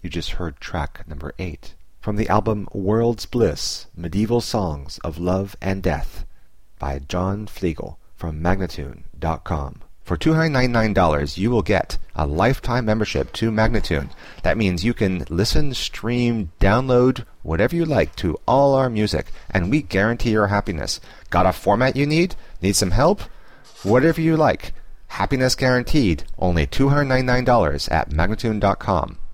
You just heard track number 8 from the album World's Bliss, Medieval Songs of Love and Death by John Flegel from Magnatune.com. For $299, you will get a lifetime membership to Magnatune. That means you can listen, stream, download, whatever you like to all our music, and we guarantee your happiness. Got a format you need? Need some help? Whatever you like. Happiness guaranteed. Only $299 at Magnatune.com.